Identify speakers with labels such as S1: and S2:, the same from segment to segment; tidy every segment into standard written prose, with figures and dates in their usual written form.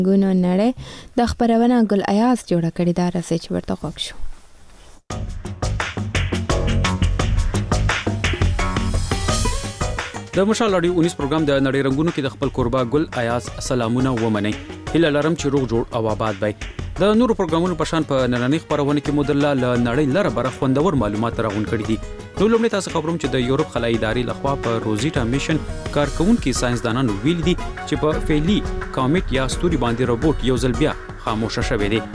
S1: ګونو نړۍ د خبرونه ګل ایاز جوړه کړې ده راځي چې ورته غوښ شو.
S2: د مشال اډیو 19 پروګرام د نړۍ رنگونو کې د خپل قربا ګل ایاز سلامونه ومني. هله لرم چې روغ جوړ او آباد وي. د نورو پروګرامونو په شان په نننۍ خبرونه کې مدلله ل نړۍ لره بره خوندور معلومات راغون کړي دي. دولمه تاسو خبروم چې د یورپ خلای ادارې لخوا په روزیټا میشن کارکونکو ساينسدانانو ویل دي چې په فعلی کامیټ یا ستوري باندې روبوټ یو ځل بیا خاموشه شوی دی.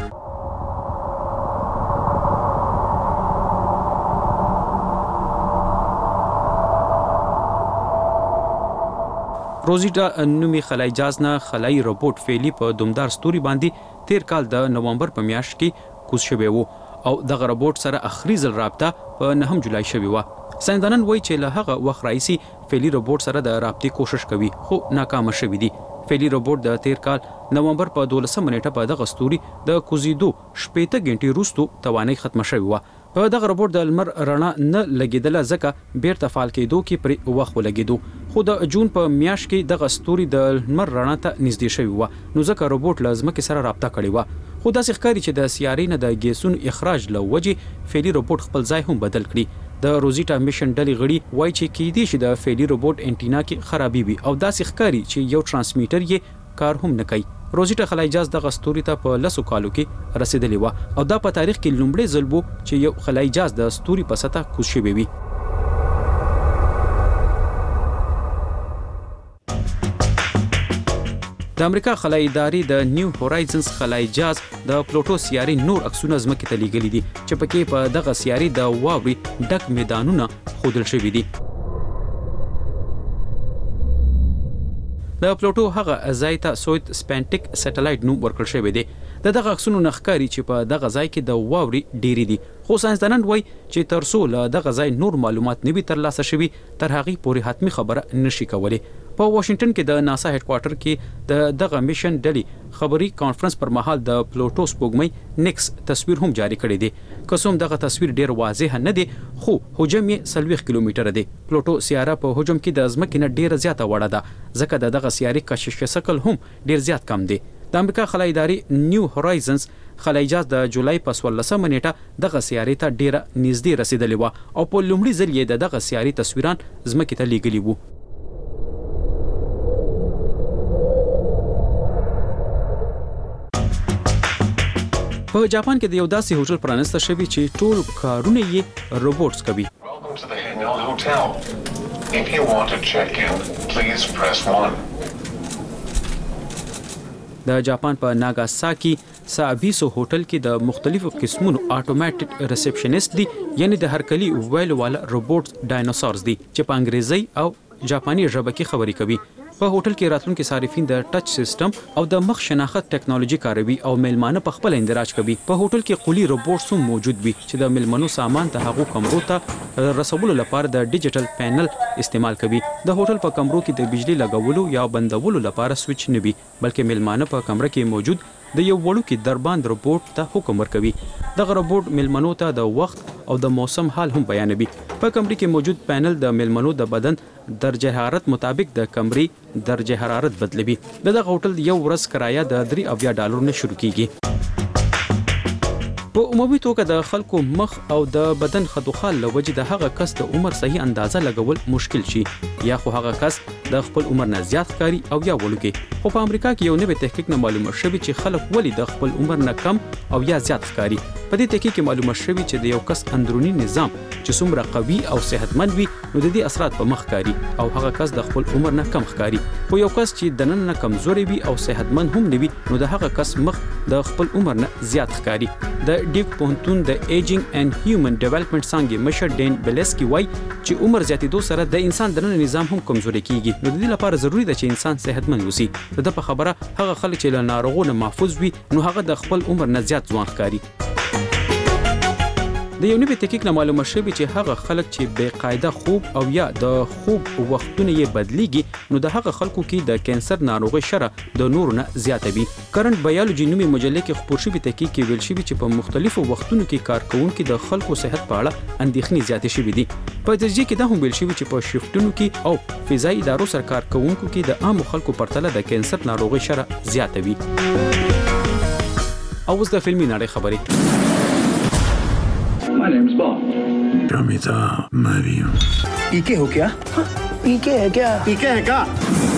S2: روزیټا نومي خلای جاز نه خلای روبوټ فعلی په دومدار ستوري باندې 13 کال د نومبر په میاشت کې کوز شوی وو او دغه روبوټ سره اخري ځل رابطه په 9 جولای شوی و. ساينسدانان وایي چې له هغه وخت راځي فعلی روبوټ سره د رابطې کوشش کوي خو ناکام شوی دی. فعلی روبوټ د 13 کال نومبر په 12 نیټه په دغه ستوري د کوزیدو شپېته غنټې وروسته توانایي ختمه شوی و. په دغه روبوټ د لمر رڼا نه لګیدله ځکه بیرته فعال کېدو کې پر وخت ولګیدو خو د جون په میاشت کې دغه ستوري د لمر رڼا ته نږدې شوی و نو ځکه روبوټ لازمه کې سره رابطه کړې و خو داسې ښکاري چې د سیارې نه د ګیسون اخراج لوجه فعلی روبوټ خپل ځای هم بدل کړي. د روزیټا میشن ډلې غړي وایي چې کې دي چې د فعلی روبوټ انټینا کې خرابي وي او داسې ښکاري چې یو ترانسمیټر یې کار هم نه کوي. روزیټا خلای جاز د غستوري ته په لسو کالو کې رسیدلی و او دا په تاریخ کې لومړی ځل وو چې یو خلای جاز د ستوري په سطح کوز شوی وي. د امریکا خلای ادارې د نیو هورایزنز خلای جاز د پلوټو سیارې نور عکسونه ځمکې ته لیږلي دي چې پکې په دغه سیارې د واوري ډک میدانونه ښودل شوي دي. د پلوټو هغه ځای ته سویت سپینټیک سټلایټ نوم ورکړل شوی دی. دغه عکسونو نخکاری چې په دغه ځای کې د واوري ډيري دي خو ساينسدانان وایي چې ترڅو له دغه ځای نور معلومات نه وي ترلاسه شوي تر هغه پورې حتمی خبره نشي کولی. په واشنگټن کې د ناسا هډ کوارټر کې دغه میشن ډلې خبري کانفرنس پر مهال د پلوټو سپوږمۍ نیکس تصویر هم جاری کړی دی. کوم دغه تصویر ډیر واضح نه دی خو حجم یې 40 کیلومتره دی. پلوټو سیاره په حجم کې د ځمکې نه ډیره زیاته وړه ده ځکه دغه سیارې کشش شکل هم ډیر زیات کم دی. د امریکا خلای ادارې نیو هورایزنز خلای جاز د جولای په 14 نیټه دغه سیارې ته ډیره نږدې رسیدلی و او په لومړي ځل یې دغه سیارې تصویران ځمکې ته لیږلي وو. په جاپان کې د یو داسې هوټل پرانسته شوی چې ټول کارونه یې روبوټس کوي. د جاپان په ناګاساکي سابیسو هوټل کې د مختلفو قسمونو اتوماتیک ریسپشنست دي یعنی د هرکلی ویلو والا روبوټس ډایناسورز دي چې په انګریزي او جاپاني ژبه کې خبرې کوي. په هوټل کې راتلونکي صارفین د ټچ سیستم او د مخ شناخت ټیکنالوژي کاروي او میلمانه په خپل اندراج کوي. په هوټل کې قولی روبوټس هم موجود وي چې د میلمنو سامان ته هغو کمرو ته رسولو لپاره د ډیجیټل پینل استعمال کوي. د هوټل په کمرو کې د بجلی لګولو یا بندولو لپاره سوئچ نه وي بلکې میلمانه په کمره کې موجود د یو وړوکی درباند روبوټ ته حکم ورکوي. دغه روبوټ میلمنو ته د وخت او د موسم حال هم بیانوي. په کمرې کې موجود پینل د میلمنو د بدن درجه حرارت مطابق د کمرې درجه حرارت بدلوي. دغه هوټل یو ورځ کرایه د $3 نه شروع کیږي. په عمومي توګه د خلکو مخ او د بدن خدوخال لوجه د هغه کس د عمر صحیح اندازه لګول مشکل شي یا خو هغه کس د خپل عمر نه زیات ښکاري او یا وړوکی. خو په امریکا کې یو نوی تحقیق نه معلومه شوی چې خلک ولې د خپل عمر نه کم او یا زیات ښکاري. په دې تحقیق کې معلومه شوی چې د یو کس اندرونی نظام چې څومره قوي او صحتمند وي نو د دې اثرات په مخ ښکاري او هغه کس د خپل عمر نه کم ښکاري. خو یو کس چې د نن نه کمزوري وي او صحتمند هم نه وي نو د هغه کس مخ د خپل عمر نه زیات ښکاري. د ډیوک پوهنتون د ایجینګ اند هیومن ډیولپمنٹ څانګې مشر ډین بلیسکی وایي چې عمر زیاتېدو سره د انسان د نن نظام هم کمزوري کیږي نو د دې لپاره ضروری ده چې انسان صحتمند وي. د په خبره هغه خلک چې له ناروغیو محفوظ وي نو هغه د خپل عمر نه زیات ځوان ښکاري. د یو نوي تحقیق نه معلومه شوې چې هغه خلک چې بې قاعده خوب او یا د خوب وختونه یې بدلیږي نو د هغه خلکو کې د کانسر ناروغي شره د نورو نه زیاته وي. کرنٹ بایولوژي نومي مجله کې خپور شوی تحقیق کې ویل شوی چې په مختلفو وختونو کې کارکونکو د خلکو صحت په اړه اندېښنې زیاتې شوې دي. په تجزیه کې دا هم ویل شوی چې په شفټونو کې او فضایي ادارو سره کارکونکو کې د عام خلکو پرتله د کانسر ناروغي شره زیاته وي. اوس د فلمي نړۍ خبرې.
S3: My name's Bond.
S4: Ramita, मैं भी हूँ.
S3: पीके हो क्या? पीके है क्या? पीके है क्या?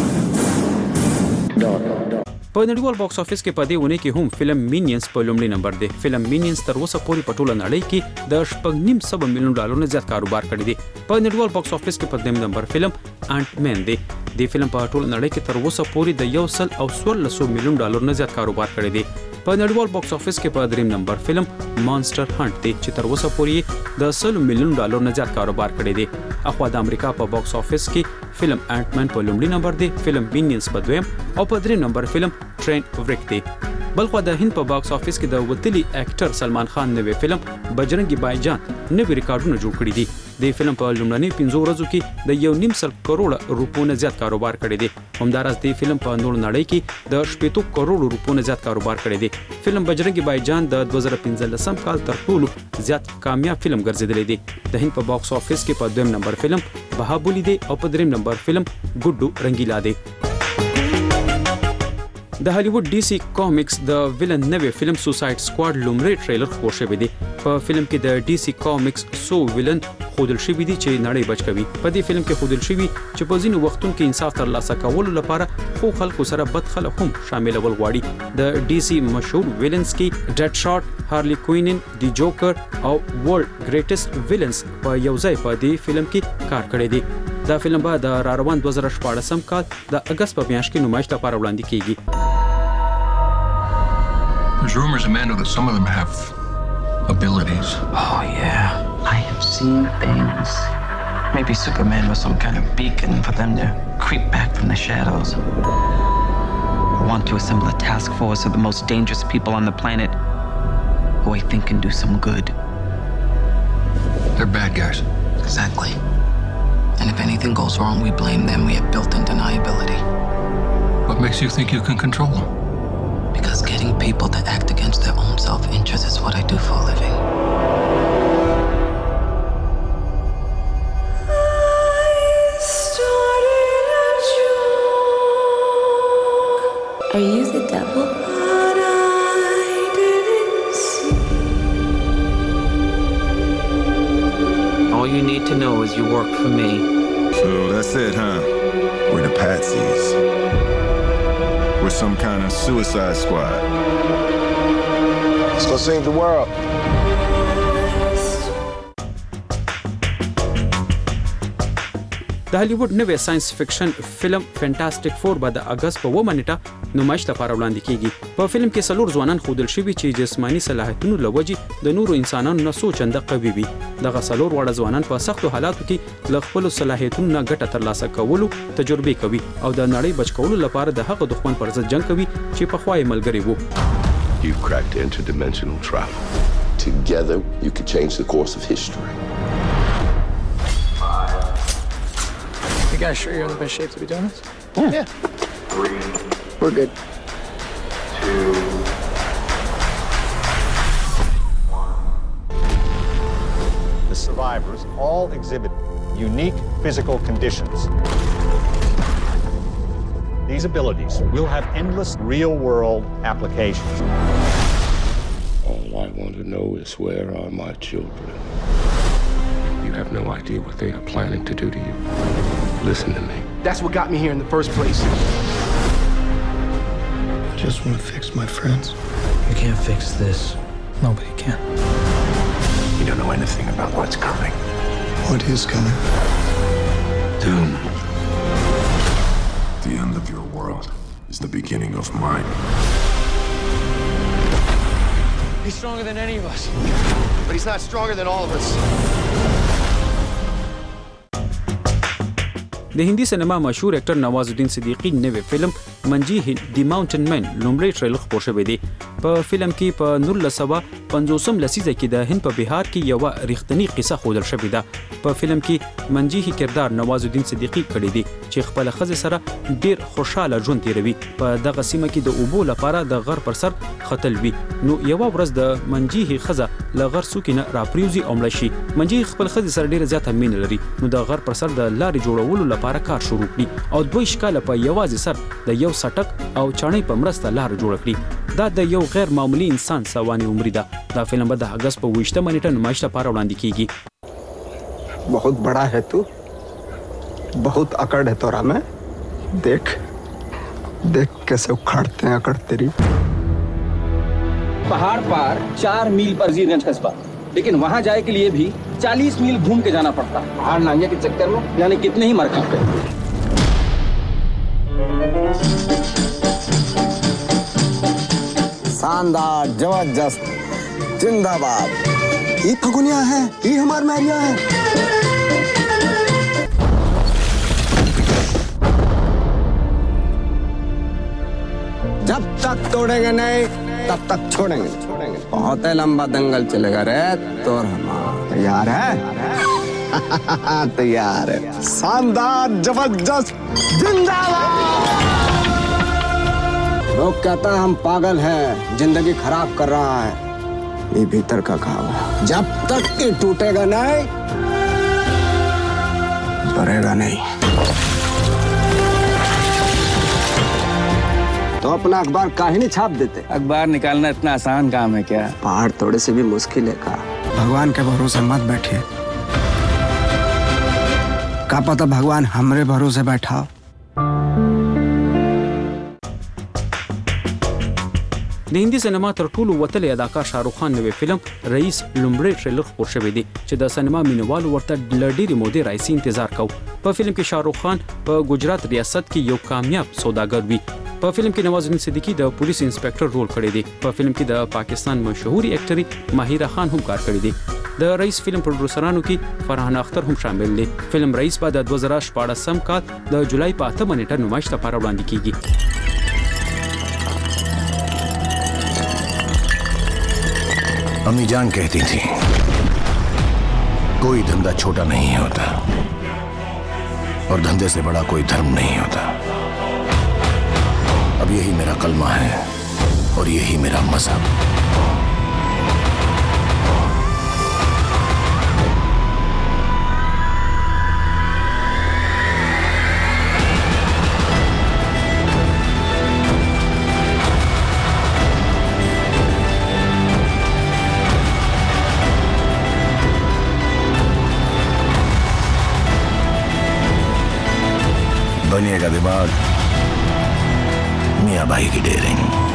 S2: په نړیوال باکس افیس کې په دې ونه کې هم فلم مینینز په لومړي نمبر دی. فلم مینینز تر اوسه پورې په ټوله نړۍ کې د $6.9 ملیون نه زیات کاروبار کړی دی. په نړیوال باکس افیس کې په دویم نمبر فلم انټ مین دی. د فلم په ټوله نړۍ کې تر اوسه پورې د $114 ملیون نه زیات کاروبار کړی دی. په نړیوال باکس افیس کې په دریم نمبر فلم مانسټر هانټ دی چې تر اوسه پورې د $100 ملیون نه زیات کاروبار کړی دی. اخوا د امریکا په باکس افیس کې فلم انټ مین په لومړي نمبر دی، فلم مینینز په دویم او په دریم نمبر فلم ټرین وریک دی. بلخو د هند په باکس افیس کې د وتلی اکټر سلمان خان نوې فلم بجرنګي بایجان نوې ریکارډونه جوړ کړي دي. د فلم په لومړنۍ 5 ورځو کې د 1.5 کروڑ روپو نه زیات کاروبار کړی دی. همدارس د فلم په نور نړۍ کې د 80 کروڑ روپو نه زیات کاروبار کړی دی. فلم بجرنګي بایجان د 2015 کال تر ټولو زیات کامیاب فلم ګرځیدلی دی. د هند په باکس افیس کې په دویم نمبر فلم بهابولی دی او په دریم نمبر فلم ګډو رنگیلا دی. د هالیوډ ډي سي کامکس د ویلن نوې فلم سوساید سکواډ لومړی ټریلر خپور شوی دی. په فلم کې د ډي سي کامکس سو ویلن خودل شوی دی چې نړۍ بچ کوي. په دې فلم کې خودل شوی چې په ځینو وختونو کې انصاف ترلاسه کولو لپاره خو خلکو سره بد خلک هم شاملول غواړي. د ډي سي مشهور ویلنز کې ډیډ شاټ، هارلی کوینن، دی جوکر او ورلد ګریټست ویلنز په یو ځای په دې فلم کې کار کړی دی. دا فلم به د راروان 2014 کال د اگست په میاشت کې نمایش لپاره وړاندې کیږي.
S5: There's rumors, Amanda, that some of them have abilities.
S6: Oh, yeah. I have seen things. Maybe Superman was some kind of beacon for them to creep back from the shadows. I want to assemble a task force of the most dangerous people on the planet who I think can do some good.
S5: They're bad guys.
S6: Exactly. And if anything goes wrong, we blame them. We have built-in deniability.
S5: What makes you think you can control them?
S6: Because getting people to act against their own self-interest is what I do for a living.
S7: Are you the devil?
S6: All you need to know is you work for me.
S4: So that's it, huh? We're the patsies. We're some kind of suicide squad.
S3: Let's go save the world.
S2: د هالیوډ نوې ساينس فکشن فلم فانټاستیک 4 به د اگست په 9 نیټه نمایش لپاره وړاندې کیږي. په فلم کې څلور ځوانان خودل شوي چې جسمانی صلاحیتونو لوجې د نورو انسانانو نه څو چنده قوي وي. دغه څلور وړه ځوانان په سختو حالاتو کې له خپل صلاحیتونو نه ګټه ترلاسه کولو تجربه کوي او د نړۍ بچ کولو لپاره د هغه دښمن پر ضد جنگ کوي چې په خوای ملګری وو.
S8: You've cracked interdimensional travel. Together, you could change the course of history.
S3: You guys sure you're in the best shape to be doing this? Yeah.
S8: 3.
S3: We're good.
S8: 2. 1.
S9: The survivors all exhibit unique physical conditions. These abilities will have endless real-world applications.
S8: All I want to know is where are my children? You have no idea what they are planning to do to you. Listen to me.
S3: That's what got me here in the first place.
S4: I just want to fix my friends.
S6: You can't fix this.
S3: Nobody can.
S4: You don't know anything about what's coming. What is coming?
S8: Doom.
S4: The end of your world is the beginning of mine.
S3: He's stronger than any of us. But he's not stronger than all of us.
S2: د هندي سینما مشهور اکټر نوازالدین صدیقی نوې فلم منجي دی ماونټن مین لومړی ټریلر خپور شوی دی. په فلم کې په 1950 لسیزه کې د هند په بهار کې یو ریښتینی قصه ښودل شوې ده. په فلم کې منجي کردار نوازالدین صدیقی کړی دی چې خپل ښځې سره ډیر خوشاله ژوند تیروي. په دغه سیمه کې د اوبو لپاره د غر پر سر خطل وي. نو یو ورځ د منجي ښځه له غر څوکې نه راپریوزي او مړه شي. منجي خپل ښځې سره ډیره زیاته مینه لري. نو د غر پر سر د لارې جوړولو لپاره کار شروع کړي او 2 کاله په یوازې سر د یو سټک او چاڼۍ په مرسته لار جوړ کړي. دا د یو غیر معمولی انسان سواني عمر ده. دا فلم به د اگست په 28 نیټه نمایش لپاره وړاندې کیږي.
S7: बहुत बड़ा है तू, बहुत अकड़ है तोरा में. देख देख कैसे उखाड़ते हैं अकड़ तेरी.
S10: पहाड़ पार 4 मील पर वजीरगंज कस्बा, लेकिन वहां जाए के लिए भी 40 मील घूम के जाना पड़ता. पहाड़ नांगे के चक्कर में यानी कितने ही मर खाते.
S7: शानदार, जबरदस्त, जिंदाबाद. ये फगुनिया है, ये हमार मैरिया है. जब तक तोड़ेंगे नहीं तब तक छोड़ेंगे. बहुत लंबा दंगल चलेगा रे. तो तैयार है? तैयार है. शानदार, जबरदस्त, जिंदाबाद. लोग कहता है हम पागल हैं, जिंदगी खराब कर रहा है. ये भीतर का घाव है. जब तक ये टूटेगा नहीं भरेगा नहीं. तो अपना अखबार काहे नहीं छाप देते?
S10: अखबार निकालना इतना आसान काम है क्या?
S7: पहाड़ तोड़े से भी मुश्किल है का. भगवान के भरोसे मत बैठिए. का पता भगवान हमरे भरोसे बैठा.
S2: د هندي سینما تر ټولو وتلی اداکار شاهرخ خان نوې فلم رئیس لومړی ټریلر خپور شوی دی چې د سینما مینوالو ورته له ډېرې مودې راهیسې انتظار کو. په فلم کې شاهرخ خان په ګجرات ریاست کې یو کامیاب سوداګر وي. په فلم کې نوازالدین صدیقی د پولیس انسپکټر رول کړی دی. په فلم کې د پاکستان مشهوري اکټري ماهره خان هم کار کړی دی. د رئیس فلم پروډوسرانو کې فرحان اختر هم شامل دی. فلم رئیس به د 2014 کال د جولای په 8 نیټه نمایش لپاره وړاندې کیږي.
S5: अम्मी जान कहती थी कोई धंधा छोटा नहीं होता और धंधे से बड़ा कोई धर्म नहीं होता. अब यही मेरा कलमा है और यही मेरा मजहब. बनिएगा दिमाग मियाँ भाई की डेयरिंग.